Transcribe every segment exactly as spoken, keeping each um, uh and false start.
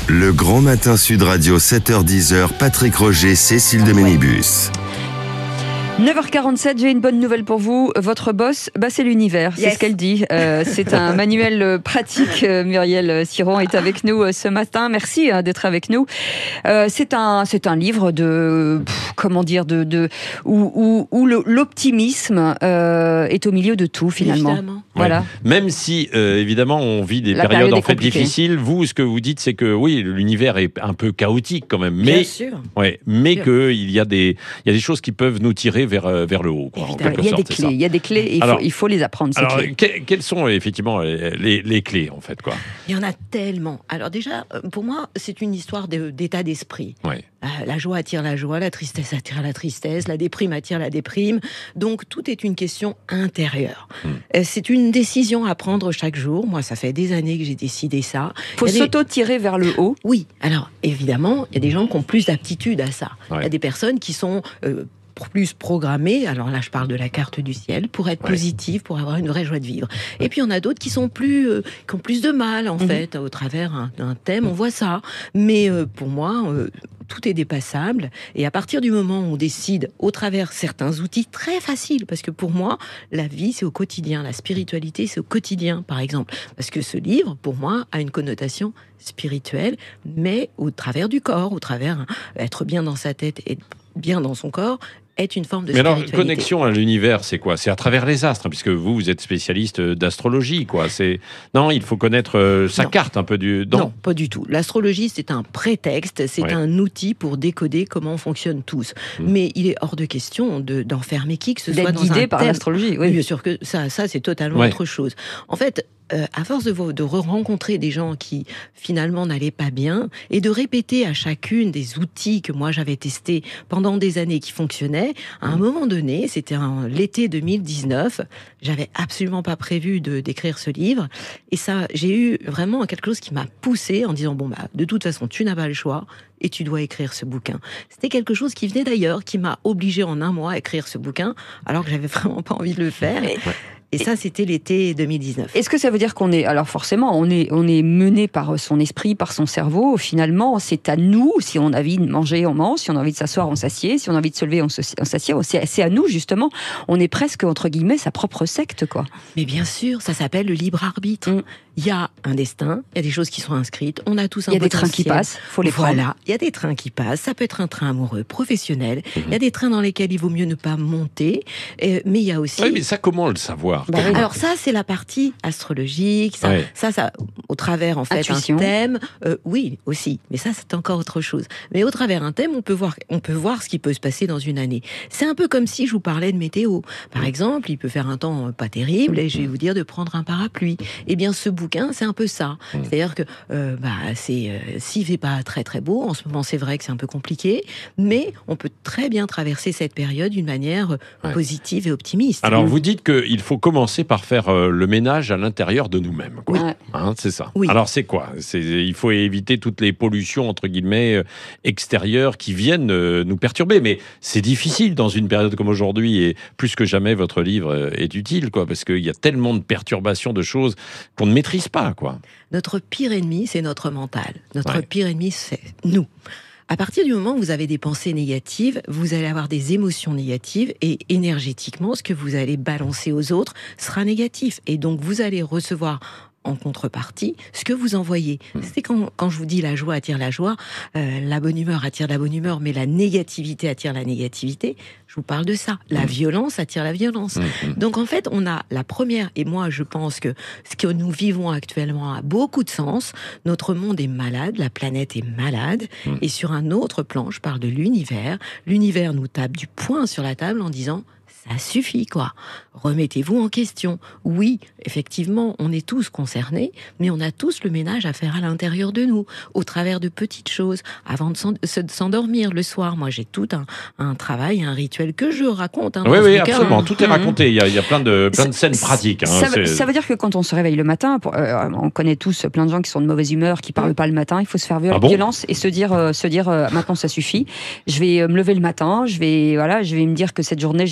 Le Grand Matin Sud Radio, sept heures dix, Patrick Roger, Cécile de Ménibus. neuf heures quarante-sept, j'ai une bonne nouvelle pour vous. Votre boss, bah c'est l'univers, c'est yes. ce qu'elle dit. Euh, c'est un manuel pratique. Muriel Siron est avec nous ce matin. Merci hein, d'être avec nous. Euh, c'est un, c'est un livre de, pff, comment dire, de, de où, où, où le, l'optimisme euh, est au milieu de tout finalement. Évidemment. Voilà. Ouais. Même si euh, évidemment on vit des La périodes période en est fait compliquée. difficiles. Vous, ce que vous dites, c'est que oui, l'univers est un peu chaotique quand même, Bien mais sûr. ouais, mais Bien. que il y a des, il y a des choses qui peuvent nous tirer vers vers le haut, quoi, en Évidemment. quelque Il y a des sorte, c'est clés, ça. il y a des clés et il, Alors- faut, il faut les apprendre ces Alors, clés. que- quelles sont effectivement les, les clés en fait, quoi? Il y en a tellement. Alors déjà, euh, pour moi, c'est une histoire de- d'état d'esprit. Ouais. Euh, la joie attire la joie, la tristesse attire la tristesse, la déprime attire la déprime. Donc tout est une question intérieure. Mm. Euh, c'est une décision à prendre chaque jour. Moi, ça fait des années que j'ai décidé ça. Il faut Il y a des- s'auto-tirer vers le haut. Oui, alors évidemment, il y a des gens qui ont plus d'aptitude à ça. Il y Ouais. a des personnes qui sont euh, plus programmées, alors là je parle de la carte du ciel, pour être Ouais. positives, pour avoir une vraie joie de vivre. Et puis il y en a d'autres qui sont plus, euh, qui ont plus de mal en Mhm. fait, au travers un- d'un thème, on voit ça. Mais euh, pour moi, euh, tout est dépassable. Et à partir du moment où on décide, au travers certains outils très faciles, parce que pour moi, la vie c'est au quotidien, la spiritualité c'est au quotidien, par exemple. Parce que ce livre, pour moi, a une connotation spirituelle, mais au travers du corps, au travers hein, être bien dans sa tête et bien dans son corps, est une forme de Mais alors, spiritualité. connexion à l'univers, c'est quoi? C'est à travers les astres, hein, puisque vous, vous êtes spécialiste d'astrologie, quoi. C'est non, il faut connaître euh, sa Non. carte un peu du. Non, pas du tout. L'astrologie, c'est un prétexte, c'est Ouais. un outil pour décoder comment on fonctionne tous. Mmh. Mais il est hors de question de, d'enfermer qui que ce soit D'être dans guidé un par thème. l'astrologie. Oui, Oui. bien sûr que ça, ça c'est totalement Ouais. autre chose. En fait, euh, à force de, vo- de rencontrer des gens qui finalement n'allaient pas bien et de répéter à chacune des outils que moi j'avais testés pendant des années qui fonctionnaient, à un moment donné, c'était en l'été deux mille dix-neuf, j'avais absolument pas prévu de d'écrire ce livre et ça, j'ai eu vraiment quelque chose qui m'a poussée en disant bon bah de toute façon tu n'as pas le choix. Et tu dois écrire ce bouquin. C'était quelque chose qui venait d'ailleurs, qui m'a obligée en un mois à écrire ce bouquin, alors que j'avais vraiment pas envie de le faire. Et- Et ça, c'était l'été deux mille dix-neuf. Est-ce que ça veut dire qu'on est, alors forcément, on est, on est mené par son esprit, par son cerveau. Finalement, c'est à nous. Si on a envie de manger, on mange. Si on a envie de s'asseoir, on s'assied. Si on a envie de se lever, on se- on s'assied. C'est, c'est à nous justement. On est presque entre guillemets sa propre secte, quoi. Mais bien sûr, ça s'appelle le libre arbitre. Mm. Il y a un destin, il y a des choses qui sont inscrites, on a tous un Il y a des trains qui potentiel. passent. Faut les prendre. Voilà, il y a des trains qui passent. Ça peut être un train amoureux, professionnel. Il y a des trains dans lesquels il vaut mieux ne pas monter. Euh, mais il y a aussi... Oui, mais ça, comment le savoir? Bah oui. Alors ça, c'est la partie astrologique. Ça, Ouais. ça, ça, au travers en fait Intuition. un thème. euh, oui, aussi. Mais ça, c'est encore autre chose. Mais au travers un thème, on peut voir, on peut voir ce qui peut se passer dans une année. C'est un peu comme si je vous parlais de météo. Par exemple, il peut faire un temps euh, pas terrible et je vais vous dire de prendre un parapluie. Eh bien, ce bouquin, c'est un peu ça. C'est-à-dire que euh, bah, c'est euh, s'il fait pas très très beau, en ce moment, c'est vrai que c'est un peu compliqué, mais on peut très bien traverser cette période d'une manière euh, Ouais. positive et optimiste. Alors, vous dites qu'il faut commencer par faire euh, le ménage à l'intérieur de nous-mêmes, quoi. Ouais. Hein, c'est ça. Oui. Alors, c'est quoi? C'est, il faut éviter toutes les pollutions, entre guillemets, euh, extérieures qui viennent euh, nous perturber. Mais c'est difficile dans une période comme aujourd'hui, et plus que jamais, votre livre euh, est utile, quoi, parce qu'il y a tellement de perturbations, de choses qu'on ne maîtrise pas, quoi. Notre pire ennemi, c'est notre mental. Notre Ouais. pire ennemi, c'est nous. À partir du moment où vous avez des pensées négatives, vous allez avoir des émotions négatives et énergétiquement, ce que vous allez balancer aux autres sera négatif. Et donc, vous allez recevoir en contrepartie ce que vous envoyez. C'est quand, quand je vous dis la joie attire la joie, euh, la bonne humeur attire la bonne humeur, mais la négativité attire la négativité. Je vous parle de ça. La violence attire la violence. Mhm. Donc en fait, on a la première, et moi je pense que ce que nous vivons actuellement a beaucoup de sens. Notre monde est malade, la planète est malade, Mm. et sur un autre plan, je parle de l'univers. L'univers nous tape du poing sur la table en disant ça suffit, quoi. Remettez-vous en question. Oui, effectivement, on est tous concernés, mais on a tous le ménage à faire à l'intérieur de nous, au travers de petites choses, avant de s'en- se- de s'endormir le soir. Moi, j'ai tout un, un travail, un rituel que je raconte. Hein, Oui, dans ce oui, bouquin. absolument. Tout est Mhm. raconté. Il y a, il y a plein de, plein de Ça- scènes pratiques. hein. Ça, veut- C'est- ça veut dire que quand on se réveille le matin, pour- euh, on connaît tous plein de gens qui sont de mauvaise humeur, qui parlent pas le matin. Il faut se faire viol- Ah bon violence et se dire, euh, se dire, euh, maintenant ça suffit. Je vais euh, me lever le matin. Je vais, voilà, je vais me dire que cette journée j'ai une seule occasion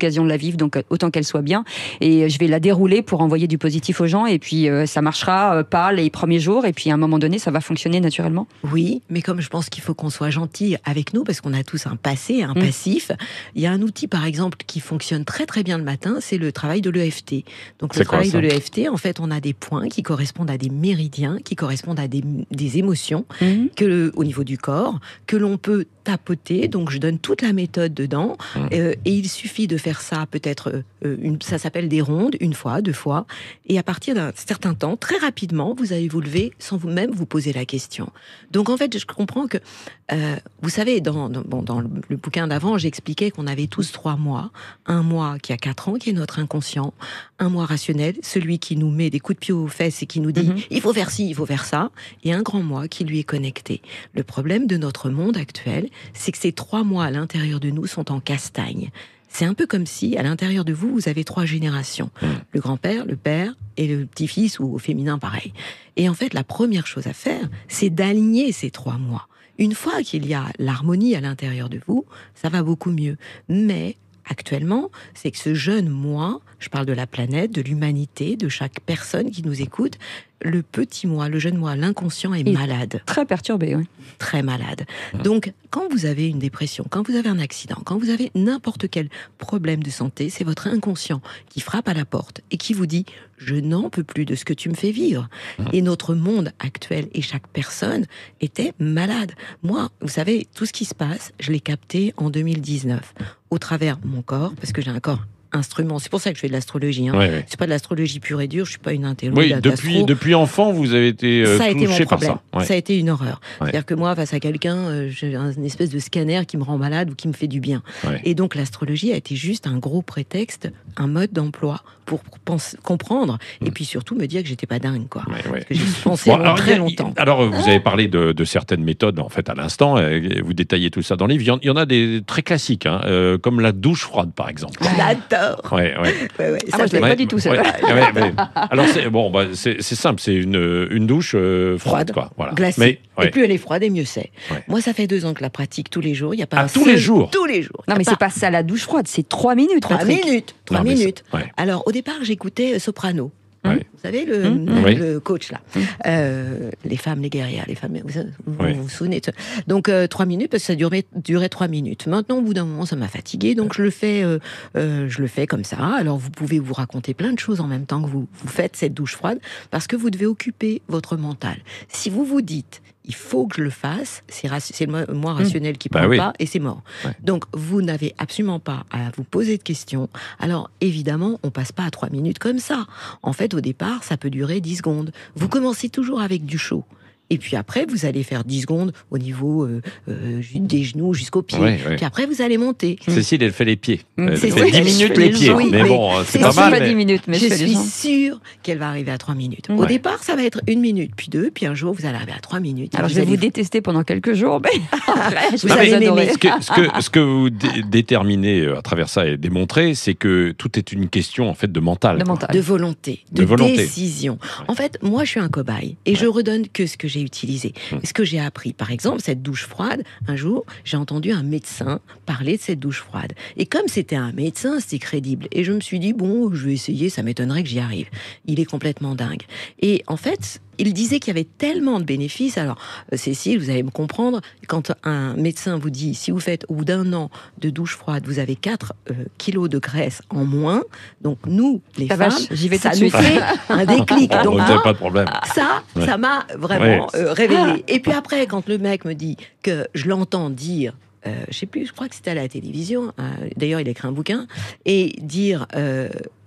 l'occasion de la vivre, donc autant qu'elle soit bien. Et je vais la dérouler pour envoyer du positif aux gens. Et puis, euh, ça marchera euh, pas les premiers jours. Et puis, à un moment donné, ça va fonctionner naturellement. Oui, mais comme je pense qu'il faut qu'on soit gentil avec nous, parce qu'on a tous un passé, un mmh. passif, il y a un outil, par exemple, qui fonctionne très très bien le matin, c'est le travail de l'E F T. Donc, c'est le travail quoi, de l'E F T, en fait, on a des points qui correspondent à des méridiens, qui correspondent à des, des émotions mmh. que, au niveau du corps, que l'on peut tapoter. Donc, je donne toute la méthode dedans. Mmh. Euh, et il suffit de faire ça, peut-être, euh, une, ça s'appelle des rondes, une fois, deux fois. Et à partir d'un certain temps, très rapidement, vous allez vous lever sans vous-même vous poser la question. Donc, en fait, je comprends que, euh, vous savez, dans, dans, bon, dans le bouquin d'avant, j'expliquais qu'on avait tous trois mois. Un mois qui a quatre ans, qui est notre inconscient. Un mois rationnel, celui qui nous met des coups de pied aux fesses et qui nous dit mmh. il faut faire ci, il faut faire ça. Et un grand moi qui lui est connecté. Le problème de notre monde actuel, c'est que ces trois mois à l'intérieur de nous sont en castagne. C'est un peu comme si, à l'intérieur de vous, vous avez trois générations. Le grand-père, le père et le petit-fils, ou au féminin, pareil. Et en fait, la première chose à faire, c'est d'aligner ces trois mois. Une fois qu'il y a l'harmonie à l'intérieur de vous, ça va beaucoup mieux. Mais actuellement, c'est que ce jeune moi, je parle de la planète, de l'humanité, de chaque personne qui nous écoute, le petit moi, le jeune moi, l'inconscient est malade. Très perturbé, oui. Très malade. Donc, quand vous avez une dépression, quand vous avez un accident, quand vous avez n'importe quel problème de santé, c'est votre inconscient qui frappe à la porte et qui vous dit « je n'en peux plus de ce que tu me fais vivre ». Et notre monde actuel et chaque personne était malade. Moi, vous savez, tout ce qui se passe, je l'ai capté en deux mille dix-neuf, au travers de mon corps, parce que j'ai un corps instrument. C'est pour ça que je fais de l'astrologie. Hein. Ouais, ouais. C'est pas de l'astrologie pure et dure. Je suis pas une intello. Oui, depuis, depuis enfant, vous avez été euh, ça a été touché mon par problème. ça. Ouais. Ça a été une horreur. Ouais. C'est-à-dire que moi, face à quelqu'un, euh, j'ai une espèce de scanner qui me rend malade ou qui me fait du bien. Ouais. Et donc, l'astrologie a été juste un gros prétexte, un mode d'emploi pour pense, comprendre mmh. et puis surtout me dire que j'étais pas dingue, quoi. Ouais, ouais. Parce que j'ai pensé bon, alors, très longtemps. Alors, vous avez parlé de, de certaines méthodes, en fait, à l'instant. Vous détaillez tout ça dans le livre. Il y en a des très classiques, hein, euh, comme la douche froide, par exemple. J'adore. Ouais, ouais. Ouais, ouais, ah, moi, je l'ai ouais, pas du tout, ça. Ouais, ouais, mais, alors, c'est, bon, bah, c'est, c'est simple, c'est une, une douche euh, froide, froide, quoi. Voilà. Glacée. Mais, ouais. Et plus elle est froide, et mieux c'est. Ouais. Moi, ça fait deux ans que je la pratique tous les jours. Il y a pas ah, un tous seul... les jours Tous les jours. Non, mais pas... c'est pas ça la douche froide, c'est trois minutes, Trois Patrick. minutes. Trois non, minutes. Ouais. Alors, au départ, j'écoutais Soprano. Ouais. Vous savez, le, mmh. le coach, là. Mmh. Euh, les femmes, les guerrières, les femmes, vous vous, ouais. vous, vous souvenez de ça. Donc, euh, trois minutes, parce que ça durait, durait trois minutes. Maintenant, au bout d'un moment, ça m'a fatiguée, donc je le fais, euh, euh, je le fais comme ça. Alors, vous pouvez vous raconter plein de choses en même temps que vous, vous faites cette douche froide, parce que vous devez occuper votre mental. Si vous vous dites, il faut que je le fasse, c'est, raci- c'est le moi rationnel qui ne parle bah oui. pas, et c'est mort. Ouais. Donc, vous n'avez absolument pas à vous poser de questions. Alors, évidemment, on passe pas à trois minutes comme ça. En fait, au départ, ça peut durer dix secondes. Vous commencez toujours avec du chaud. Et puis après, vous allez faire dix secondes au niveau euh, euh, des genoux jusqu'aux pieds. Ouais, ouais. Puis après, vous allez monter. Cécile, elle fait les pieds. Mmh. Elle C'est fait vrai, dix elle minutes fait les les pieds. jambes. Oui, mais mais bon, c'est c'est pas aussi mal. pas mais... dix minutes, mais je je fais les suis jambes. sûre qu'elle va arriver à trois minutes. Mmh. Au Ouais. départ, ça va être une minute, puis deux, puis un jour, vous allez arriver à trois minutes. Alors, vous je vais allez vous détester pendant quelques jours, mais après, je Vous vais allez vous m'aimer. adorer. Ce que, ce, que, ce que vous dé- déterminez à travers ça et démontrez, c'est que tout est une question en fait de mental. Le quoi. mental. de volonté, de, De volonté. décision. En fait, moi, je suis un cobaye et je redonne que ce que j'ai utilisé, Mmh. ce que j'ai appris. Par exemple, cette douche froide, un jour, j'ai entendu un médecin parler de cette douche froide. Et comme c'était un médecin, c'était crédible. Et je me suis dit, bon, je vais essayer, ça m'étonnerait que j'y arrive. Il est complètement dingue. Et en fait, il disait qu'il y avait tellement de bénéfices. Alors, euh, Cécile, vous allez me comprendre, quand un médecin vous dit, si vous faites au bout d'un an de douche froide, vous avez quatre euh, kilos de graisse en moins. Donc, nous, les La femmes, vache, j'y vais ça tout de nous suite. fait un déclic. Oh, Donc, vous n'avez moi, pas de problème. ça, Ouais. ça m'a vraiment Ouais. euh, réveillée. Et puis après, quand le mec me dit que je l'entends dire, euh, je sais plus, je crois que c'était à la télévision, euh, d'ailleurs il a écrit un bouquin, et dire euh,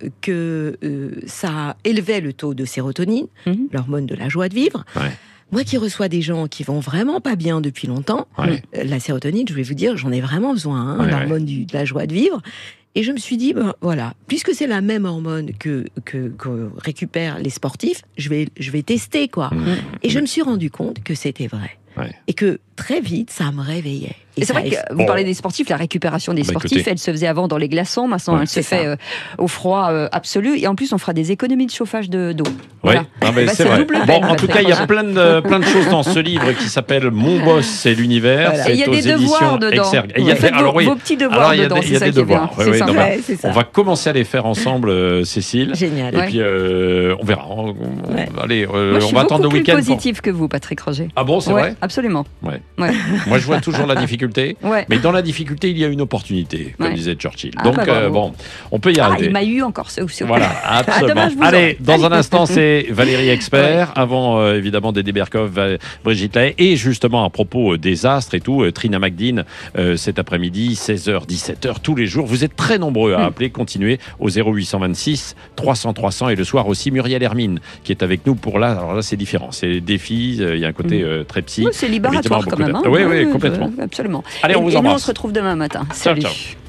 que euh, ça élevait le taux de sérotonine, Mhm. l'hormone de la joie de vivre. Ouais. Moi qui reçois des gens qui vont vraiment pas bien depuis longtemps, Ouais. euh, la sérotonine, je vais vous dire, j'en ai vraiment besoin, hein, Ouais, l'hormone du- de la joie de vivre. Et je me suis dit, ben, voilà, puisque c'est la même hormone que, que, que récupèrent les sportifs, je vais, je vais tester, quoi. Mmh. Et je me suis rendu compte que c'était vrai. Ouais. Et que très vite, ça me réveillait. Et, c'est ça vrai que eff- vous Bon. parlez des sportifs, la récupération des Bah, sportifs, écoutez. elle se faisait avant dans les glaçons, maintenant Ouais. elle se C'est fait ça. euh, au froid euh, absolu. Et en plus, on fera des économies de chauffage de, d'eau. Oui, Voilà. non, mais Bah, c'est c'est vrai. double Bon, peine, en tout Patrick cas, il y a Roger. plein de, plein de choses dans ce livre qui s'appelle Mon boss, c'est l'univers. Voilà. C'est Et il y a aux des devoirs éditions dedans. Exergue. Et il y a Faites alors, vos, oui. vos petits devoirs Alors, il y a dedans, des, il y c'est a ça des qui est bien. devoirs. Oui, C'est oui, sympa. non, mais Ouais, c'est ça. on va commencer à les faire ensemble, euh, Cécile. Génial. Et Ouais. puis, euh, on verra. On, on- Ouais. Allez, euh, Moi, je on suis va beaucoup attendre le plus week-end. pour- positif que vous, Patrick Roger. Ah bon, c'est Ouais, vrai. absolument. Ouais. Ouais. Moi, je vois toujours la difficulté. Ouais. Mais dans la difficulté, il y a une opportunité, comme Ouais. disait Churchill. Ah, Donc, bah, euh, bravo. bon, on peut y Ah, arriver. il m'a eu encore ça aussi. Voilà, absolument. demain, je vous Allez, aurai. dans un Allez. instant, c'est Valérie Expert, avant euh, évidemment Dédé Berkov, Va- Brigitte Lahaye, et justement à propos euh, des astres et tout, euh, Trina McDean, euh, cet après-midi, seize heures, dix-sept heures, tous les jours. Vous êtes très nombreux à Mm. appeler, continuez au zéro huit cent vingt-six trois cents trois cents, et le soir aussi Muriel Hermine, qui est avec nous pour là. Alors là, c'est différent, c'est les défis, euh, il y a un côté euh, très psy. Oui, c'est libératoire Évidemment, quand beaucoup même. de- Hein. Oui, oui, Ouais, complètement. ouais, absolument. Allez, et, on vous et nous, on embrasse. se retrouve demain matin. Ciao, Salut. ciao.